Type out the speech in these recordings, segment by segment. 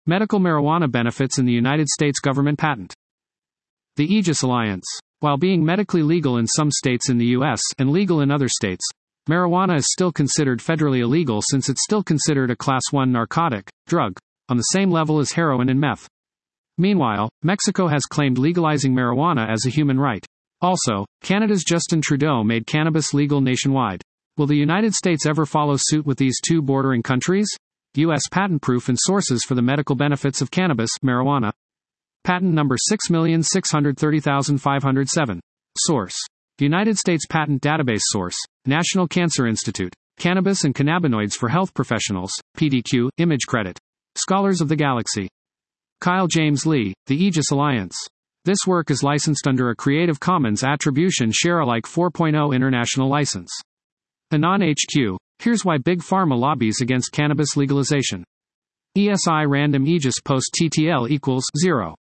Medical marijuana benefits in the United States government patent. The Aegis Alliance. While being medically legal in some states in the U.S. and legal in other states, marijuana is still considered federally illegal since it's still considered a Class 1 narcotic, drug, on the same level as heroin and meth. Meanwhile, Mexico has claimed legalizing marijuana as a human right. Also, Canada's Justin Trudeau made cannabis legal nationwide. Will the United States ever follow suit with these two bordering countries? U.S. patent proof and sources for the medical benefits of cannabis, marijuana. Patent number 6,630,507. Source: United States Patent Database. Source: National Cancer Institute. Cannabis and Cannabinoids for Health Professionals, PDQ, image credit. Scholars of the Galaxy. Kyle James Lee, The Aegis Alliance. This work is licensed under a Creative Commons Attribution Share-alike 4.0 international license. Anon HQ. Here's why Big Pharma lobbies against cannabis legalization. ESI Random Aegis Post TTL equals 0.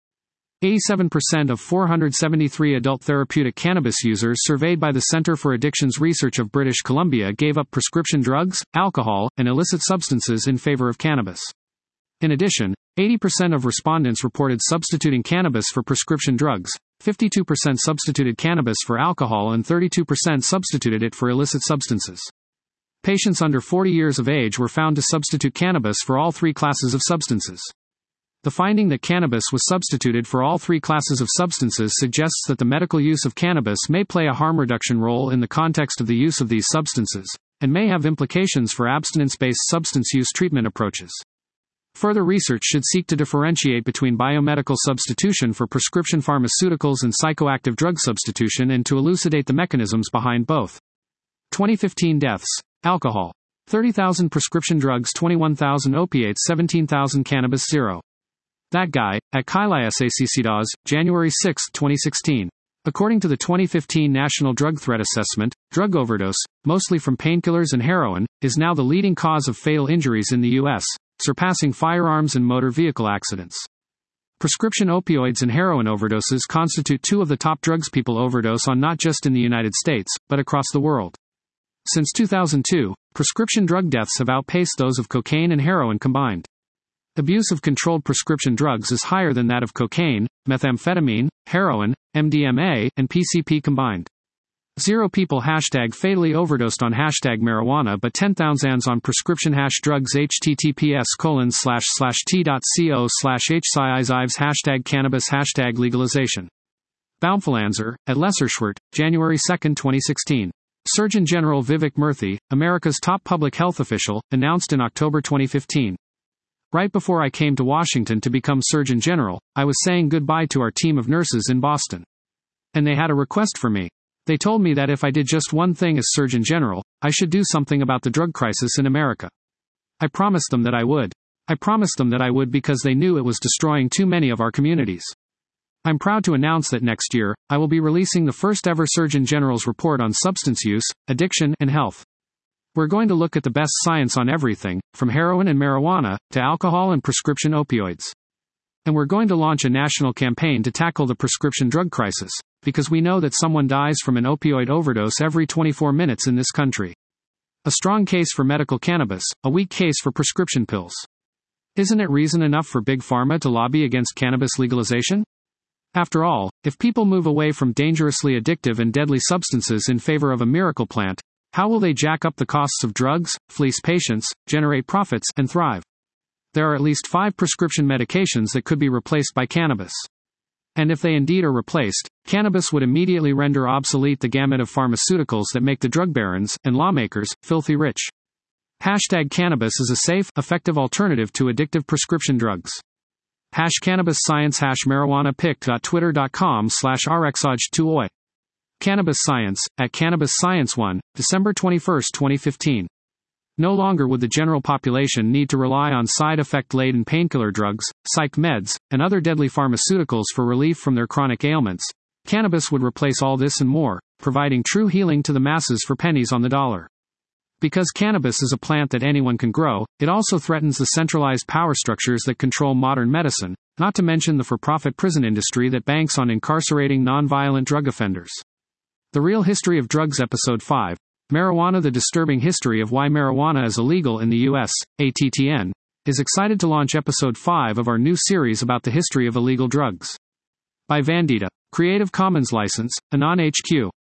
87% of 473 adult therapeutic cannabis users surveyed by the Centre for Addictions Research of British Columbia gave up prescription drugs, alcohol, and illicit substances in favor of cannabis. In addition, 80% of respondents reported substituting cannabis for prescription drugs, 52% substituted cannabis for alcohol, and 32% substituted it for illicit substances. Patients under 40 years of age were found to substitute cannabis for all three classes of substances. The finding that cannabis was substituted for all three classes of substances suggests that the medical use of cannabis may play a harm reduction role in the context of the use of these substances, and may have implications for abstinence-based substance use treatment approaches. Further research should seek to differentiate between biomedical substitution for prescription pharmaceuticals and psychoactive drug substitution and to elucidate the mechanisms behind both. 2015 deaths. Alcohol. 30,000 prescription drugs, 21,000 opiates, 17,000 cannabis. 0. That Guy, at KaiLaiSACCDAS, January 6, 2016. According to the 2015 National Drug Threat Assessment, drug overdose, mostly from painkillers and heroin, is now the leading cause of fatal injuries in the U.S., surpassing firearms and motor vehicle accidents. Prescription opioids and heroin overdoses constitute two of the top drugs people overdose on not just in the United States, but across the world. Since 2002, prescription drug deaths have outpaced those of cocaine and heroin combined. Abuse of controlled prescription drugs is higher than that of cocaine, methamphetamine, heroin, MDMA, and PCP combined. 0 people #fatally overdosed on #marijuana but 10,000 on prescription drugs. https://t.co/h/cannabis #legalization. Baumphalanzer, at Lesserschwert, January 2, 2016. Surgeon General Vivek Murthy, America's top public health official, announced in October 2015. Right before I came to Washington to become Surgeon General, I was saying goodbye to our team of nurses in Boston. And they had a request for me. They told me that if I did just one thing as Surgeon General, I should do something about the drug crisis in America. I promised them that I would. I promised them that I would because they knew it was destroying too many of our communities. I'm proud to announce that next year, I will be releasing the first ever Surgeon General's report on substance use, addiction, and health. We're going to look at the best science on everything, from heroin and marijuana, to alcohol and prescription opioids. And we're going to launch a national campaign to tackle the prescription drug crisis, because we know that someone dies from an opioid overdose every 24 minutes in this country. A strong case for medical cannabis, a weak case for prescription pills. Isn't it reason enough for Big Pharma to lobby against cannabis legalization? After all, if people move away from dangerously addictive and deadly substances in favor of a miracle plant, how will they jack up the costs of drugs, fleece patients, generate profits, and thrive? There are at least 5 prescription medications that could be replaced by cannabis. And if they indeed are replaced, cannabis would immediately render obsolete the gamut of pharmaceuticals that make the drug barons and lawmakers filthy rich. #cannabis is a safe, effective alternative to addictive prescription drugs. #cannabis science #marijuana pic.twitter.com/rxoj2oi. Cannabis Science, at Cannabis Science 1, December 21, 2015. No longer would the general population need to rely on side effect-laden painkiller drugs, psych meds, and other deadly pharmaceuticals for relief from their chronic ailments. Cannabis would replace all this and more, providing true healing to the masses for pennies on the dollar. Because cannabis is a plant that anyone can grow, it also threatens the centralized power structures that control modern medicine, not to mention the for-profit prison industry that banks on incarcerating non-violent drug offenders. The Real History of Drugs Episode 5, Marijuana: The Disturbing History of Why Marijuana is Illegal in the U.S., ATTN, is excited to launch episode 5 of our new series about the history of illegal drugs. By Vandita. Creative Commons license, Anon HQ.